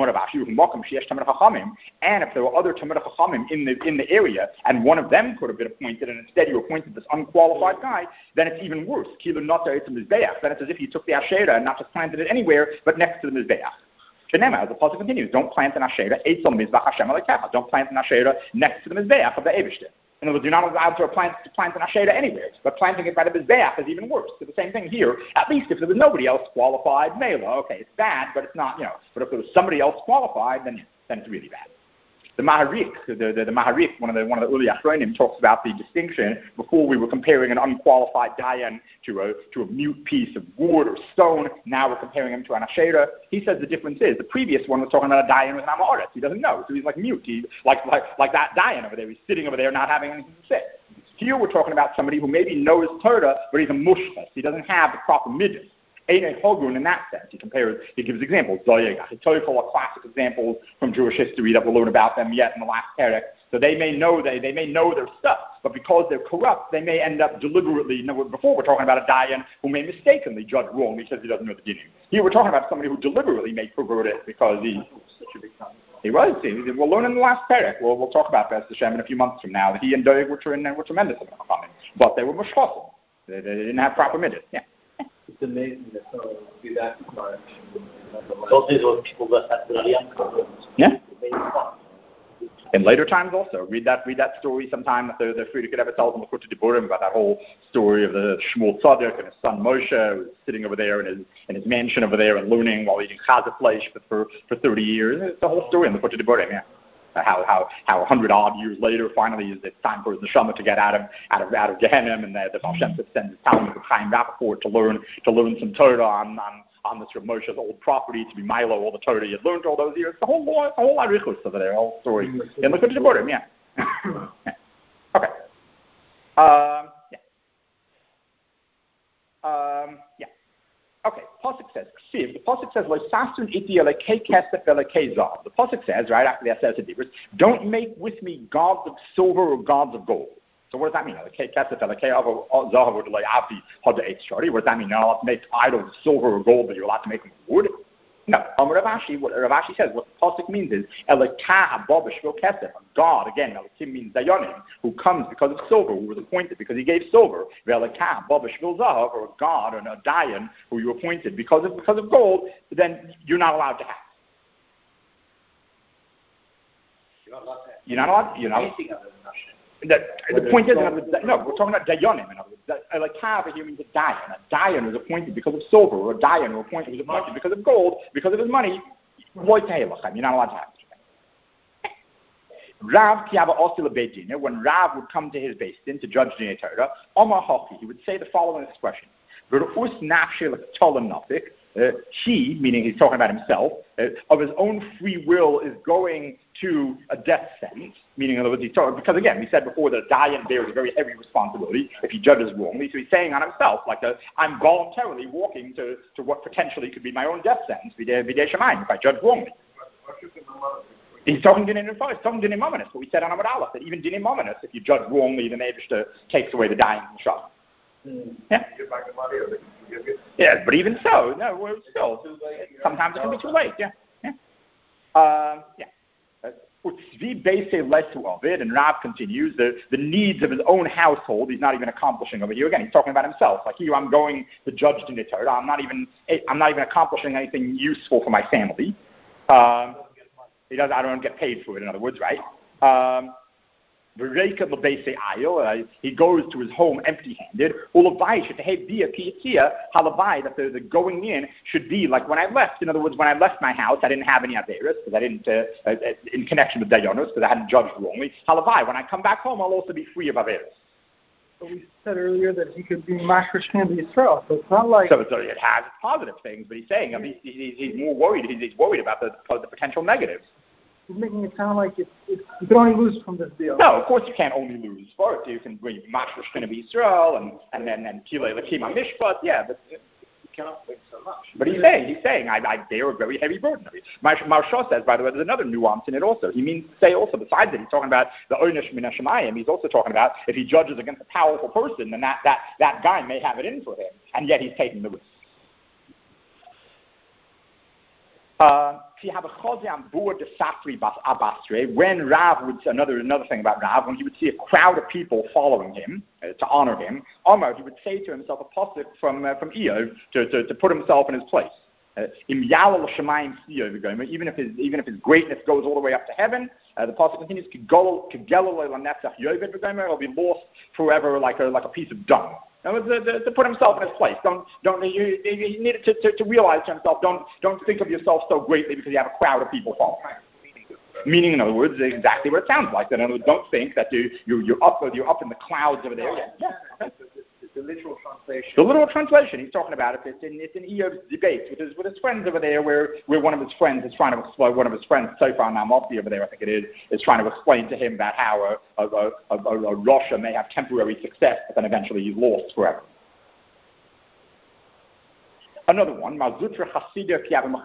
and if there were other Talmidei Chachamim in the in the area, and one of them could have been appointed, and instead you appointed this unqualified guy, then it's even worse. Then it's as if you took the Asherah and not just planted it anywhere, but next to the Mizbeach. As the pasuk continues, don't plant an Asherah, don't plant an Asherah next to the Mizbeach of the Eibishter. In other words, you're not allowed to plant, to plant an Asherah anywhere, but planting it by the Mizbeach is even worse. So the same thing here, at least if there was nobody else qualified, Mela, okay, it's bad, but it's not, you know, but if there was somebody else qualified, then, then it's really bad. The Maharik, the, the, the Maharik, one of the one of the early Achronim, talks about the distinction. Before we were comparing an unqualified dayan to a to a mute piece of wood or stone. Now we're comparing him to an Asherah. He says the difference is the previous one was talking about a dayan with an Amoritz. He doesn't know, so he's like mute. He, like like like that dayan over there. He's sitting over there not having anything to say. Here we're talking about somebody who maybe knows Torah, but he's a mushkas. He doesn't have the proper midas. Ain't a hogun in that sense. He compares, he gives examples. Zoyeg, Achitophel are classic examples from Jewish history that we'll learn about them yet in the last perek. So they may know they they may know their stuff, but because they're corrupt, they may end up deliberately. You know, before we're talking about a dayan who may mistakenly judge wrong because he doesn't know the dinim. Here we're talking about somebody who deliberately may pervert it because he he was. He, we'll learn in the last perek. We'll we'll talk about B'ez Hashem in a few months from now that he and Doeg were, were tremendous in Chachamim, but they were mushchosim. They, they didn't have proper midas. Yeah. It's amazing that someone would be that smart. Those days were people that had brilliant. Yeah. In later times also. Read that read that story sometime that the, the Friedrich ever tells in the Likutei Diburim about that whole story of the Shmuel Tzaddik and his son Moshe who was sitting over there in his in his mansion over there and learning while eating chazah flesh for, for thirty years. It's the whole story in the Likutei Diburim, yeah. How how how a hundred odd years later, finally, is it's time for his neshama to get out of out of out of Gehenna, and the, the Baal Shem Tov sends his Talmud to Chaim Rappaport to learn to learn some Torah on on, on this Rav Moshe's old property, to be Milo all the Torah he had learned all those years. The whole the whole arichus over there, whole story. And look at the border, yeah. yeah. Okay. Um, yeah. Um, yeah. Okay, Pasuk says, Ksiv, the Pasuk says, the Pasuk says, right after the Aseret Dibros, don't make with me gods of silver or gods of gold. So what does that mean? What does that mean? You're not allowed to make idols of silver or gold, but you're allowed to make them of wood? No. Um, Rav Ashi, what Rav Ashi says, what the pasuk means is Elokah Bob Shvil Kesef, God, again, Elokim means Dayanim, who comes because of silver, who was appointed because he gave silver. Elokah Bob Shvil Zahav, or a God, or a Dayan, who you appointed because of because of gold, then you're not allowed to have. You're not allowed to have. You're not allowed. You're not. Anything other than The, the point is, no, we're talking about dayanim. In other words, like over here means a dayan. A dayan was appointed because of silver, or a dayan was appointed, was appointed because of gold, because of his money. You're not allowed to have Rav Kiava Osila Beidina, when Rav would come to his Beis Din to judge the Torah, Omar Hochi, he would say the following expression: V'ru'us nafshei l'ktolen nafik. Uh, he, meaning he's talking about himself, uh, of his own free will is going to a death sentence, meaning in other words, he's talking, because again, we said before that a dayan bears a very heavy responsibility if he judges wrongly, so he's saying on himself, like, a, I'm voluntarily walking to, to what potentially could be my own death sentence, b'dei shamayim, if I judge wrongly. He's talking Dinim Nefarish, he's talking Dinim Mominus, what we said on Amud Aleph, that even Dinim Mominus, if you judge wrongly, the Eibishter takes away the dying from Shabbat. Mm. Yeah. Yeah, but even so, no, we're still, sometimes it can be too late, yeah. Yeah. Um, yeah. Utzvi Beisei Lesu of it, and Rav continues, the, the needs of his own household, he's not even accomplishing over here. Again, he's talking about himself. Like here, I'm going to judge the Torah. I'm not even, I'm not even accomplishing anything useful for my family. Um, he does, I don't get paid for it, in other words, right? Um, Uh, he goes to his home empty-handed. That the, the going in should be like when I left. In other words, when I left my house, I didn't have any Averis, because I didn't, uh, uh, in connection with Dayanos, because I hadn't judged wrongly. Halavai, when I come back home, I'll also be free of Averis. But we said earlier that he could be Mashrash Candy Yisrael, so it's not like... So, so it has positive things, but he's saying I mean, he's, he's, he's more worried, he's, he's worried about the, the potential negatives. He's making it sound like it's, it's, you can only lose from this deal. No, of course you can't only lose for it. You can bring Mashrash going to be Israel and and then and Kilei Lakim Mishpat. Yeah, but you cannot think so much. But he's saying he's saying I, I bear a very heavy burden. Maharsha says, by the way, there's another nuance in it also. He means to say also, besides that, he's talking about the Oynish Min Hashemayim. He's also talking about if he judges against a powerful person, then that that that guy may have it in for him, and yet he's taking the risk. Uh, when Rav would, another another thing about Rav, when he would see a crowd of people following him uh, to honor him, Omar, he would say to himself a pasuk from uh, from Eov to, to, to put himself in his place. Uh, even if his even if his greatness goes all the way up to heaven, uh, the pasuk continues, "He'll be lost forever like a like a piece of dung." To, to, to put himself in his place. Don't, don't, you, you need to, to, to realize to himself, don't, don't think of yourself so greatly because you have a crowd of people following. Meaning, in other words, exactly what it sounds like. That in other words, don't think that you, you, you're, up, you're up in the clouds over there. Yeah, yeah. Okay. The literal translation. The literal translation. He's talking about it. It's in it's in Eov's debate with his with his friends over there, where, where one of his friends is trying to explain. One of his friends, Sofar Namofti over there, I think it is, is trying to explain to him about how a a, a, a, a Russia may have temporary success, but then eventually he's lost forever. Another one, Mazutra Chasida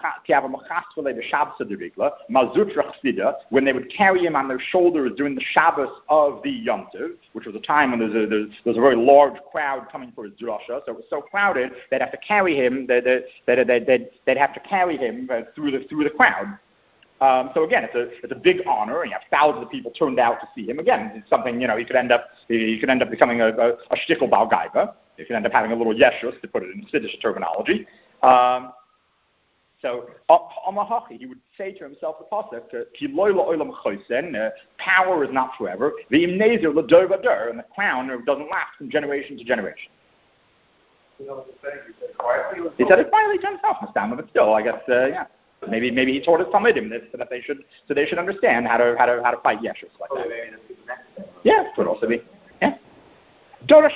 Mazutra Chasida, when they would carry him on their shoulders during the Shabbos of the Yom Tov, which was a time when there's a, there's, there's a very large crowd coming for his drasha, so it was so crowded they'd have to carry him, they'd, they'd, they'd, they'd have to carry him uh, through the through the crowd. Um, so again, it's a it's a big honor, and you have thousands of people turned out to see him. Again, it's something, you know, he could end up he could end up becoming a, a, a shtickle balgaiva. You can end up having a little yeshus, to put it in Siddish terminology. Um, so, Amahachi, he would say to himself the pasuk, uh, power is not forever. The imnazer l'dor and the crown doesn't last from generation to generation. He said it quietly to himself, but still, I guess, uh, yeah. Maybe maybe he taught his Talmidim this so that they should so they should understand how to how to how to fight yeshus like that. Yeah, could also be. Yeah. Where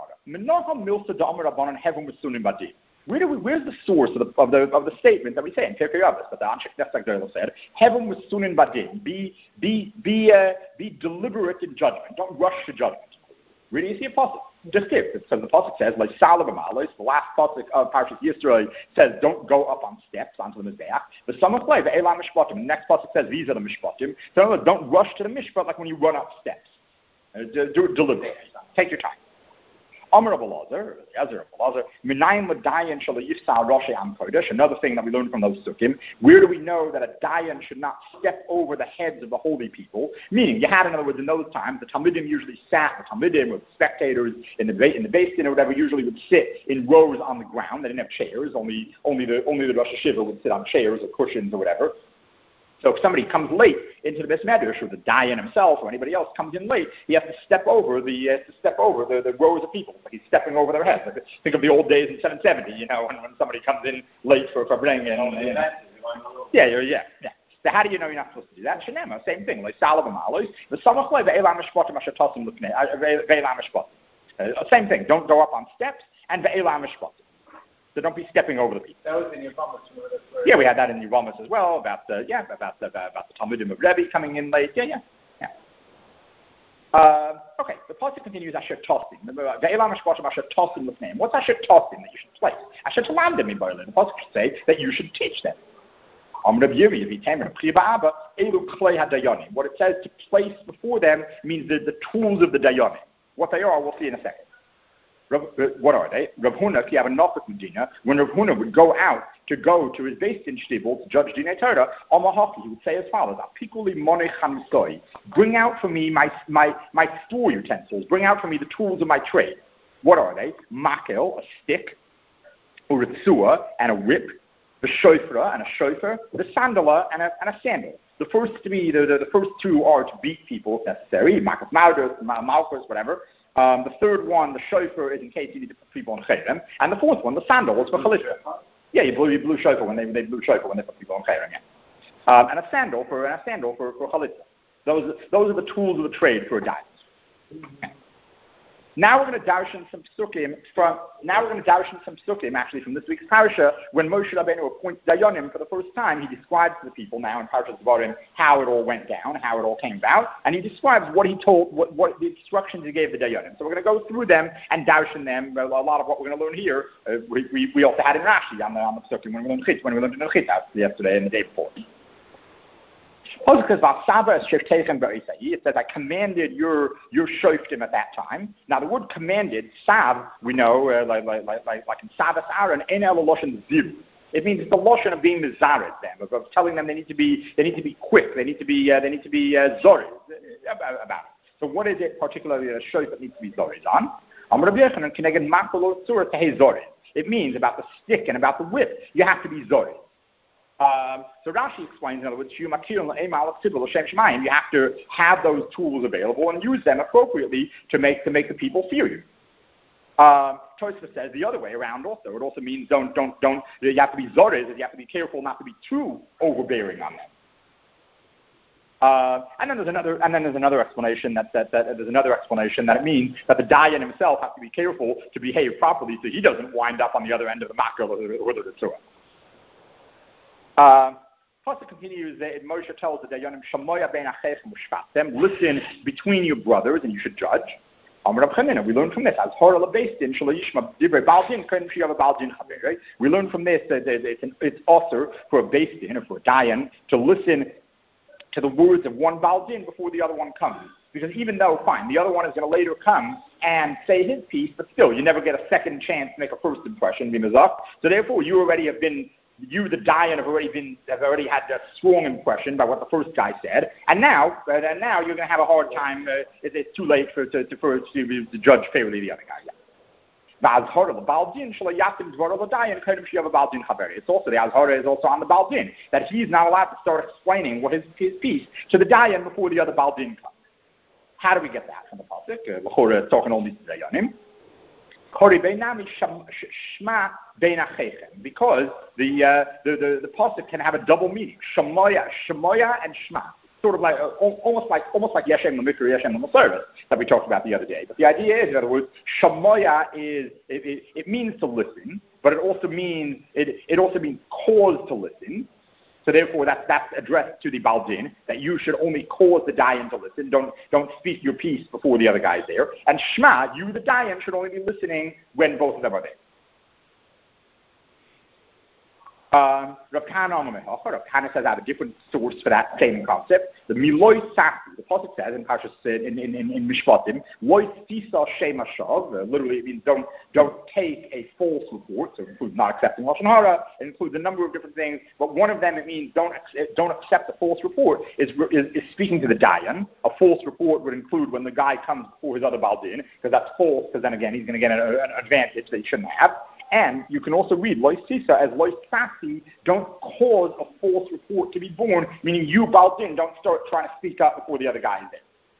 do we, where's the source of the of the of the statement that we say in Pirkei Avos that the Anshik Netzach Doyle said? Heaven was sunin badin. Be be be uh, be deliberate in judgment. Don't rush to judgment. Where do you see a pasuk? Just give, because the pasuk says like Salavamal. The last pasuk of Parashat Yisro says don't go up on steps onto the mizbeach. The summer play the Elam Mishpatim. The next pasuk says these are the Mishpatim. So in other words, don't rush to the mishpat like when you run up steps. Uh, do, do it deliberately. Take your time. Amar Abelazar, Ezra Abelazar, Minayim L'Dayan Shelo Yifsal Roshei Am Kodesh. Another thing that we learned from those sukkim. Where do we know that a dayan should not step over the heads of the holy people? Meaning, you had, in other words, in those times, the Talmidim usually sat, the Talmidim with spectators in the in the basin or whatever, usually would sit in rows on the ground. They didn't have chairs. Only only the only the Rosh Hashiva would sit on chairs or cushions or whatever. So if somebody comes late into the Beis Medrash, or the dayan himself, or anybody else comes in late, he has to step over the uh, to step over the, the rows of people. Like he's stepping over their heads. Like, think of the old days in seven seventy, you know, when, when somebody comes in late for for bringing in. Uh, yeah, yeah, yeah. So how do you know you're not supposed to do that? Shenema, same thing. Like Salavam Alois, the Samachloi, Ve'elam Mishpatim, Ashatosim Lukne, Ve'elam Mishpatim. Same thing. Don't go up on steps, and Ve'elam Mishpatim. So don't be stepping over the people. That was in Yavamas. Yeah, we had that in Yavamas as well, about the, yeah, about the, about the Talmudim of Rebbe coming in late. Yeah, yeah. yeah. Uh, okay, the pasuk continues, Asher Tosim. Ve'elam Mishpatim, Asher Tosim Lukne. What's Asher Tosim that you should place? Asher Talamdim in Berlin. The pasuk should say that you should teach them. What it says to place before them means the, the tools of the dayanim. What they are, we'll see in a second. What are they? Rav Huna, ki have a nafik medina. When Rav Huna would go out to go to his base in Shtibel to judge Dinei Torah, Amahaki, he would say as follows: Apikuli monei chamsoi. Bring out for me my my my store utensils. Bring out for me the tools of my trade. What are they? Makel, a stick, or a tzua, and a whip. The shofra and a shofar, the sandala and a, and a sandal. The first three, the, the, the first two are to beat people if necessary, makas maudos, malchus, whatever. Um, the third one, the shofar, is in case you need to put people on chayrim. And the fourth one, the sandal, is for chalitza. Yeah, you blew, you blew shofar when they, they blew shofar when they put people on chayrim, yeah. Um, and a sandal for, and a sandal for, for chalitza. Those, those are the tools of the trade for a diamond. Okay. Now we're going to darshan some psukim from. Now we're going to darshan some psukim actually from this week's parasha when Moshe Rabbeinu appoints dayanim for the first time. He describes to the people now in Parashat Devarim how it all went down, how it all came about, and he describes what he told, what, what the instructions he gave the dayanim. So we're going to go through them and darshan them. A lot of what we're going to learn here, uh, we, we we also had in Rashi on the on the psukim when we learned chitz, when we learned in the chitz yesterday and the day before. It says, I commanded your your shoftim at that time. Now, the word commanded, sav, we know, uh, like, like, like, like in Savas Aaron, en el loshen ziv. It means it's the loshen of being mizared them, of, of telling them they need to be they need to be quick, they need to be uh, they need to be uh, zorid about, about it. So, what is it particularly a shof that needs to be zorid on? It means about the stick and about the whip. You have to be zorid. Um, so Rashi explains, in other words, you have to have those tools available and use them appropriately to make to make the people fear you. Um, Tosfos says the other way around also. It also means don't don't don't. You have to be zorid, you have to be careful not to be too overbearing on them. Uh, and then there's another and then there's another explanation that, that, that there's another explanation that it means that the dayan himself has to be careful to behave properly so he doesn't wind up on the other end of the makel or the, or the tzura. Uh, Pasuk continues that Moshe tells the Dayanim, Shamoya ben achechem ushvatem, listen between your brothers and you should judge. We learn from this. As Horah lebeistin shalayishma divrei baldin kodim shiyav baldin chaver. We learn from this that it's an, it's also for a beistin or for a dayan to listen to the words of one baldin before the other one comes. Because even though, fine, the other one is going to later come and say his piece, but still, you never get a second chance to make a first impression, bimazach. So therefore, you already have been. You, the dayan, have already been have already had a strong impression by what the first guy said, and now, uh, and now you're going to have a hard time. Uh, it, it's too late for to, to, for to, to judge favorably the other guy. Yeah. It's also the azhara is also on the baldin that he's not allowed to start explaining what his his piece to the dayan before the other baldin comes. How do we get that from the pasuk? Uh, talking only to the dayanim. Because the, uh, the, the, the pasuk can have a double meaning, Shemoya, Shemoya and Shema, sort of like, uh, almost like, almost like Yeshem L'Mikra, Yeshem L'Service that we talked about the other day. But the idea is, in other words, Shemoya is, it, it, it means to listen, but it also means, it, it also means cause to listen. So therefore, that's, that's addressed to the Baldin, that you should only cause the dayan to listen. Don't, don't speak your piece before the other guy's there. And Shema, you, the dayan, should only be listening when both of them are there. Um, Rav Kahana Rav Kahana says I have a different source for that same concept. The Miloi Safi, the pasuk says in Parshas in in in, in Mishpatim, Loi Tisa Shema Shav. Literally, it means don't don't take a false report. So it includes not accepting lashon hara. It includes a number of different things, but one of them it means don't don't accept a false report. Is is, is speaking to the dayan. A false report would include when the guy comes before his other baldin, because that's false. Because then again, he's going to get an, an advantage that he shouldn't have. And you can also read Lois Sisa as Lois Sasi, don't cause a false report to be born, meaning you, Baldin, don't start trying to speak up before the other guy is there.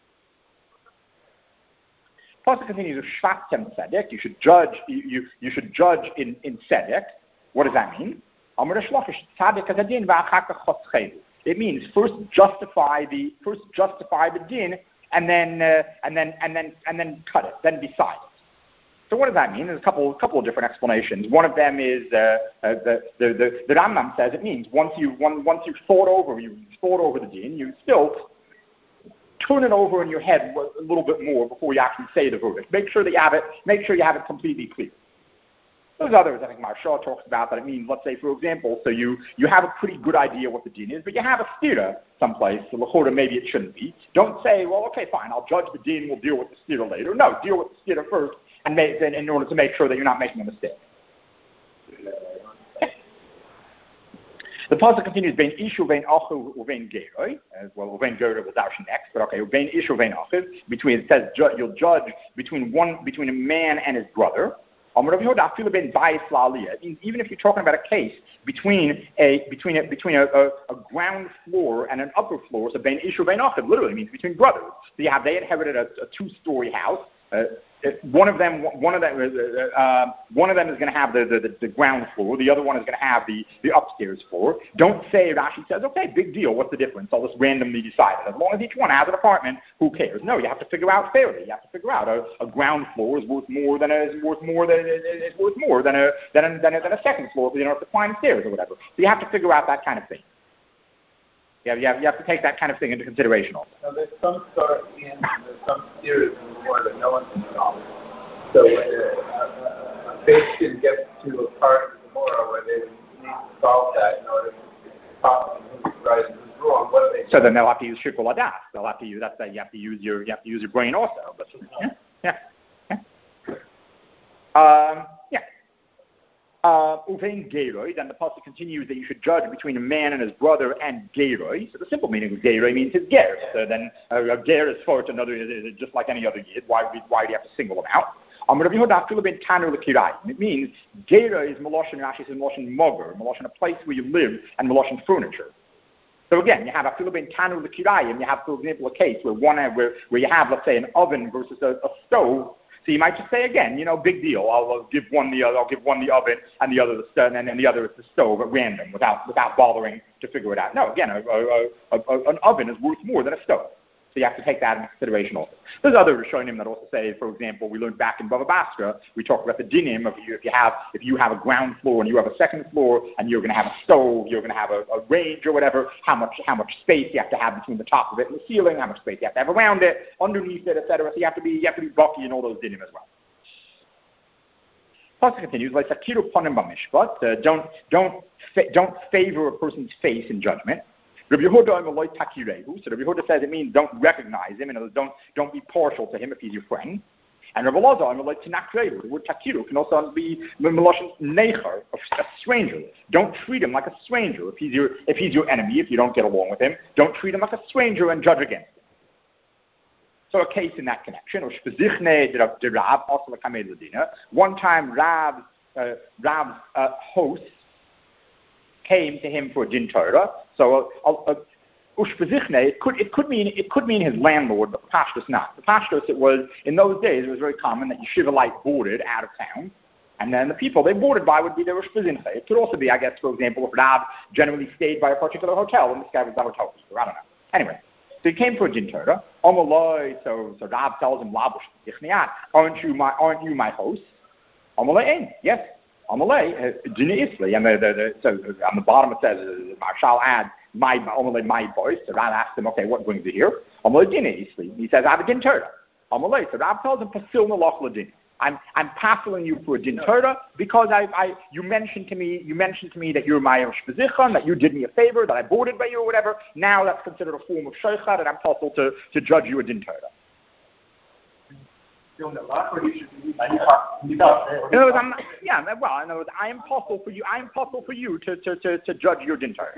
Pasuk continues, Shvatem Tzedek, you should judge, you, you, you should judge in, in Tzedek. What does that mean? It means first justify the first justify the din, and then uh, and then and then and then cut it, then decide it. So what does that mean? There's a couple couple of different explanations. One of them is uh, uh, the, the the the Rambam says it means once you one, once you thought over you thought over the din, you still turn it over in your head a little bit more before you actually say the verdict. Make sure that you have it. Make sure you have it completely clear. There's others, I think Maharsha talks about that. It means, let's say, for example, so you, you have a pretty good idea what the din is, but you have a stira someplace, so l'chora maybe it shouldn't be. Don't say, well, okay, fine, I'll judge the din, we'll deal with the stira later. No, deal with the stira first, and make, then in order to make sure that you're not making a mistake. The pasuk continues, "Vein ishu vein achu uvein geroi." Well, uvein geroi will darshan next, but okay, vein ishu vein achu. Between it says ju- you'll judge between one between a man and his brother. It means even if you're talking about a case between a between a between a, a, a ground floor and an upper floor, so ben ishu ben achid literally means between brothers. So you have they inherited a, a two-story house. Uh, one of them, one of them, uh, uh, one of them is going to have the, the, the ground floor. The other one is going to have the, the upstairs floor. Don't say Rashi says, okay, big deal. What's the difference? I'll just randomly decide it. As long as each one has an apartment, who cares? No, you have to figure out fairly. You have to figure out a, a ground floor is worth more than a is worth more than is worth more than a than a, than a, than a second floor. You know, if the climb stairs or whatever. So you have to figure out that kind of thing. You have, you have, you have to take that kind of thing into consideration also. So there's some sort of in, there's some theory in the war that no one can solve. So when a, a, a patient gets to a part of the Gemara where they need to solve that in order to talk who's right and who's wrong, what do they do? So then they'll have to use shikul hadas. They'll have to use that's that you have to use your you have to use your brain also. But yeah, yeah, yeah. Um, yeah. Uvein geroi, then the pasuk continues that you should judge between a man and his brother and geroi. So the simple meaning of geroi means his ger. So then uh, a ger is for another, is just like any other yid. Why, why do you have to single them out? It means gera is Meloshin, Rashi says Meloshin moger, Meloshin a place where you live, and Meloshin furniture. So again, you have a ben tanu l'kirayim. You have, for example, a case where one where, where you have, let's say, an oven versus a, a stove. So you might just say again, you know, big deal. I'll, I'll give one the other. I'll give one the oven, and the other the stove, and then the other is the stove at random, without without bothering to figure it out. No, again, a, a, a, a, an oven is worth more than a stove. So you have to take that into consideration also. There's other Rishonim that also say, for example, we learned back in Bava Basra, we talked about the dinim of you, if you have if you have a ground floor and you have a second floor and you're going to have a stove, you're going to have a, a range or whatever, how much how much space you have to have between the top of it and the ceiling, how much space you have to have around it, underneath it, et cetera. So you have to be you have to be bucky in all those dinim as well. Plus it continues, like Sakiru Ponim Bamishpat, uh, don't don't fa- don't favor a person's face in judgment. Rabbi Yehuda Amaloi Takirehu. So Rabbi Yehuda says it means don't recognize him, and don't don't be partial to him if he's your friend. And Rabbi Elazar Amaloi Tinakrehu. The word Takiru can also be Meloshin Necher, a stranger. Don't treat him like a stranger if he's your if he's your enemy. If you don't get along with him, don't treat him like a stranger and judge against him. So a case in that connection, or Shpezichne de Rav, also the Kamed Ladina. One time Rav's uh, Rav's uh, host came to him for a din Torah. So ushpezichne, uh, uh, it could it could mean it could mean his landlord, but the pashtus not. The pashtus it was in those days it was very common that yeshivalite boarded out of town, and then the people they boarded by would be their ushpezinche. It could also be, I guess, for example, if Rav generally stayed by a particular hotel, and this guy was the hotel keeper. I don't know. Anyway, so he came for a din Torah. Omaloi, so so Rav tells him, Labush, aren't you my aren't you my host? Omaloi, yes. Amalei, Isli, and the, the, the, so on the bottom it says, Marshal adds, my Amalei, my voice. So Rav asks him, okay, what brings you here? Amalei Dini Isli. He says, I have a din Torah. Amalei. So Rav tells him, Pasil Nalach Ladin. I'm I'm passing you for a din Torah because I I you mentioned to me you mentioned to me that you're my shpezichon, that you did me a favor, that I boarded by you or whatever. Now that's considered a form of sheikhad, and I'm possible to to judge you a din Torah. In other words, I'm, yeah, well, in other words, I am possible for you. I am possible for you to, to, to, to judge your din Torah.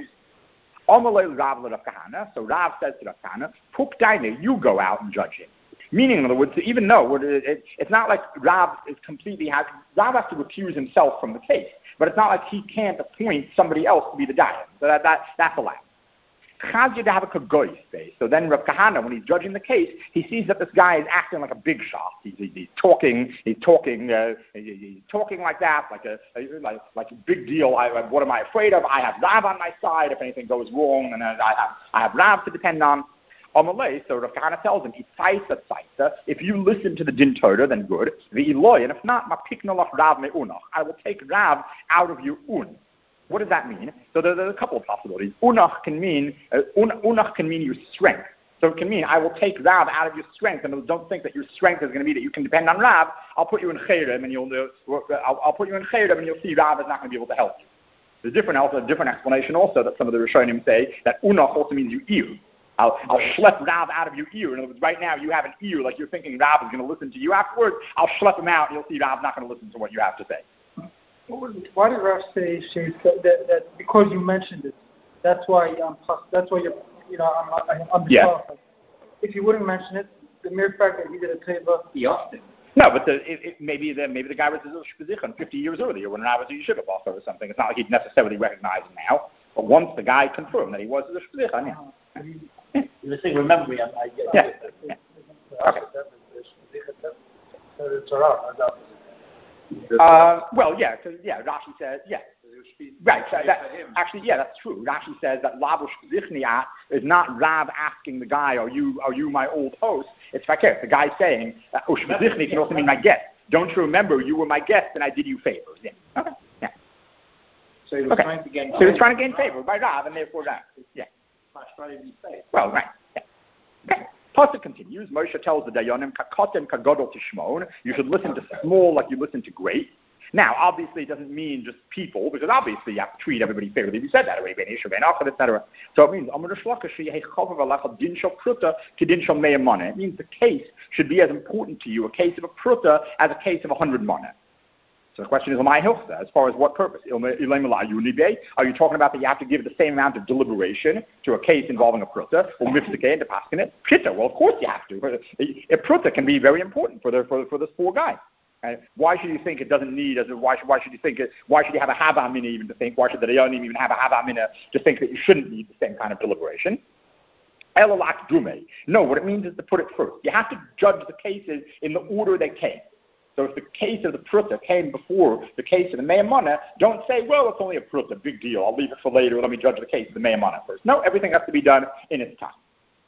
So Rav says to Rav Kahana, "Puk daine, you go out and judge him." Meaning, in other words, even though it, it, it's not like Rav is completely has Rav has to recuse himself from the case, but it's not like he can't appoint somebody else to be the dayan. So that, that that's allowed. Chazia to have a kagoy space. So then Rav Kahana, when he's judging the case, he sees that this guy is acting like a big shot. He's, he's, he's talking, he's talking, uh, he's talking like that, like a like like a big deal. I, what am I afraid of? I have Rav on my side if anything goes wrong, and I have I have Rav to depend on. Amalei, so Rav Kahana tells him, if you listen to the Din Torah, then good. The Eloi, and if not, Rav me unach. I will take Rav out of your un. What does that mean? So there, there's a couple of possibilities. Unach can mean uh, un, unach can mean your strength. So it can mean I will take Rav out of your strength, and don't think that your strength is going to be that you can depend on Rav. I'll put you in Cherem, and you'll uh, I'll, I'll put you in Cherem, and you'll see Rav is not going to be able to help you. There's different, also a different explanation also that some of the Rishonim say that unach also means your ear. I'll, I'll schlep Rav out of your ear. In other words, right now you have an ear, like you're thinking Rav is going to listen to you. Afterwards, I'll schlep him out, and you'll see Rav's not going to listen to what you have to say. Why did Rav say that, that because you mentioned it, that's why um, that's why you're you know I'm, I'm yeah. If you wouldn't mention it, the mere fact that he did a teva, he often. No, but the, it, it, maybe the maybe the guy was a shpizichan fifty years earlier when Rav was a yeshiva boss or something. It's not like he'd necessarily recognize him now, but once the guy confirmed that he was a shpizichan, yeah. yeah. The thing, remember me, I get yeah. yeah. Okay. Uh, well, yeah, because yeah, Rashi says yeah, right. So that, actually, yeah, that's true. Rashi says that Lavush Zichniat is not Rav asking the guy, "Are you are you my old host?" It's fakir. The guy saying, "Ush Zichni" can also mean my guest. Don't you remember you were my guest and I did you favors? Yeah. Okay. Yeah. So he was okay. trying to gain. So he was trying to gain favor by Rav, and therefore Rav. Yeah. Well, right. Yeah. Okay. Pasuk continues. Moshe tells the Dayanim, "Kakotem kagodol tishmon." You should listen to small like you listen to great. Now, obviously, it doesn't mean just people, because obviously you have to treat everybody fairly. We said that already, Ben Isha, Ben Achad, et cetera. So it means it means the case should be as important to you, a case of a pruta, as a case of a hundred money. So the question is, am I hilchta? As far as what purpose? Are you talking about that you have to give the same amount of deliberation to a case involving a pruta, or mifsike and to paskin it? Pshita, well, of course you have to. A pruta can be very important for the for, for this poor guy. And why should you think it doesn't need? As a, why should why should you think it? Why should you have a hava mina even to think? Why should the dayanim even have a hava mina to think that you shouldn't need the same kind of deliberation? Elalak dume. No, what it means is to put it first. You have to judge the cases in the order they came. So if the case of the pruta came before the case of the meyamana, don't say, well, it's only a pruta, big deal. I'll leave it for later. Let me judge the case of the meyamana first. No, everything has to be done in its time.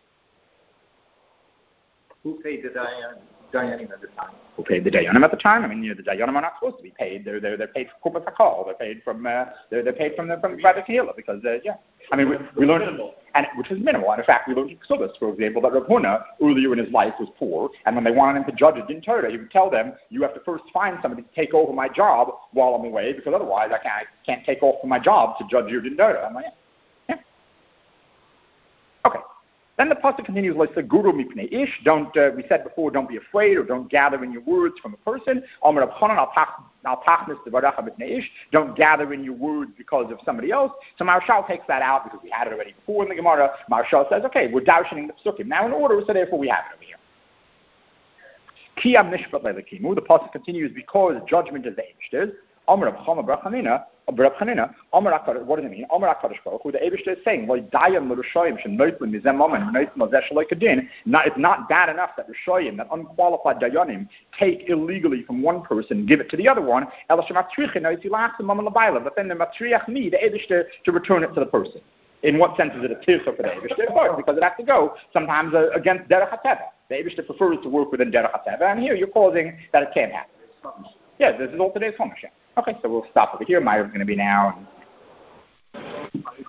Who paid the dayanim at the time? Who paid the dayanim at the time? I mean, you know, the dayanim are not supposed to be paid. They're they're, they're paid for kupas hakol. They're paid from uh, they're they're paid from the from by the kehillah because uh, yeah. I mean, we, we learned, and which is minimal. And in fact, we learned in Ksubas, for example, that Rav Huna earlier in his life was poor, and when they wanted him to judge a Din Torah, he would tell them, "You have to first find somebody to take over my job while I'm away, because otherwise I can't I can't take off from my job to judge your Din Torah." I'm like, yeah. Okay. Then the pasuk continues like the guru mipnei ish. Don't uh, we said before? Don't be afraid or don't gather in your words from a person. Amar Rav Chanan al tachnis devaracha mipnei ish. Don't gather in your words because of somebody else. So Marshal takes that out because we had it already before in the Gemara. Marshal says, okay, we're darshaning the psukim now in order, so therefore we have it over here. Kiyam nishpat le'lekimu. The pasuk continues because judgment is the Eibishter's. Amar Rav Chama bar Chanina. What does it mean? Amar HaKadosh Baruch Hu, the Eibishter is saying, it's not bad enough that Rishoyim, that unqualified Dayanim, take illegally from one person, give it to the other one, but then the matriach me, the Eibishter, to return it to the person. In what sense is it a tircha for the Eibishter? Of course, because it has to go sometimes uh, against Derech HaTeva. The Eibishter prefers to work within Derech HaTeva, and here you're causing that it can't happen. Yeah, this is all today's Chumash. Okay, so we'll stop over here. Myra's going to be now.